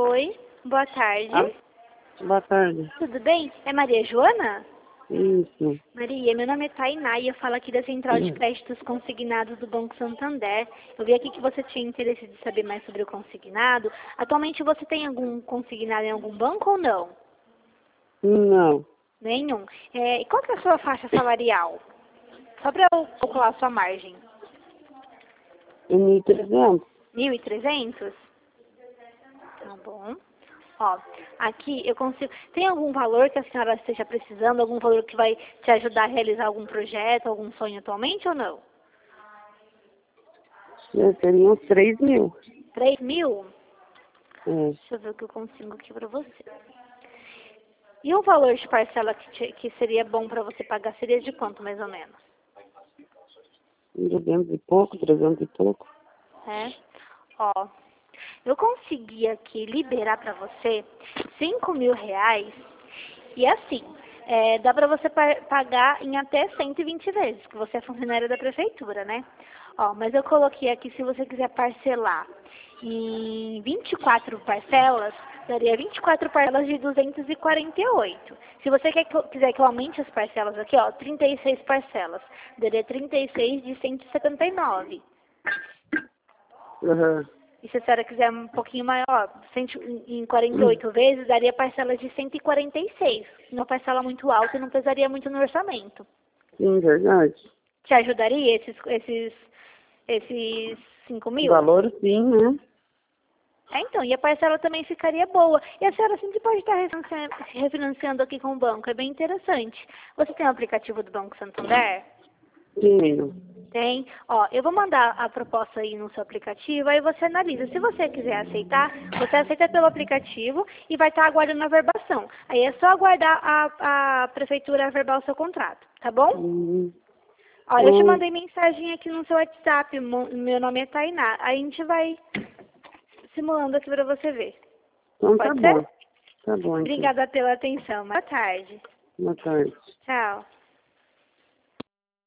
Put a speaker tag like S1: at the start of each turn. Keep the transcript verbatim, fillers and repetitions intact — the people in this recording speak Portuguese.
S1: Oi, boa tarde.
S2: Ah, boa tarde.
S1: Tudo bem? É Maria Joana?
S2: Isso.
S1: Maria, meu nome é Tainá e eu falo aqui da Central de Créditos Consignados do Banco Santander. Eu vi aqui que você tinha interesse de saber mais sobre o consignado. Atualmente você tem algum consignado em algum banco ou não?
S2: Não.
S1: Nenhum. É, e qual que é a sua faixa salarial? Só para eu calcular a sua margem.
S2: É mil e trezentos.
S1: mil e trezentos? Tá bom. Ó, aqui eu consigo... Tem algum valor que a senhora esteja precisando? Algum valor que vai te ajudar a realizar algum projeto, algum sonho atualmente ou não?
S2: Eu teria uns três mil.
S1: três mil?
S2: É.
S1: Deixa eu ver o que eu consigo aqui pra você. E o valor de parcela que, te- que seria bom pra você pagar seria de quanto, mais ou menos?
S2: duzentos e pouco, trezentos e pouco.
S1: É? Ó, eu consegui aqui liberar pra você cinco mil reais e assim, é, dá pra você pa- pagar em até cento e vinte vezes, que você é funcionária da prefeitura, né? Ó, mas eu coloquei aqui, se você quiser parcelar em vinte e quatro parcelas, daria vinte e quatro parcelas de duzentos e quarenta e oito. Se você quer que eu- quiser que eu aumente as parcelas aqui, ó, trinta e seis parcelas, daria trinta e seis de cento e setenta e nove.
S2: Uhum.
S1: E se a senhora quiser um pouquinho maior, cento em quarenta e oito vezes, daria parcela de cento e quarenta e seis. Uma parcela muito alta e não pesaria muito no orçamento.
S2: Sim, verdade.
S1: Te ajudaria esses, esses, esses cinco mil?
S2: Valor sim, né?
S1: É, então, e a parcela também ficaria boa. E a senhora sempre pode estar refinanciando, refinanciando aqui com o banco, é bem interessante. Você tem o aplicativo do Banco Santander?
S2: Tenho.
S1: Tem. Ó, eu vou mandar a proposta aí no seu aplicativo, aí você analisa. Se você quiser aceitar, você aceita pelo aplicativo e vai estar aguardando a verbação. Aí é só aguardar a, a prefeitura averbar o seu contrato, tá bom?
S2: Uhum.
S1: Ó, eu te
S2: Hum,
S1: mandei mensagem aqui no seu WhatsApp, mo- meu nome é Tainá. Aí a gente vai simulando aqui pra você ver.
S2: Então tá
S1: Pode ser?
S2: bom. Tá bom, então.
S1: Obrigada pela atenção. Boa tarde.
S2: Boa tarde.
S1: Tchau.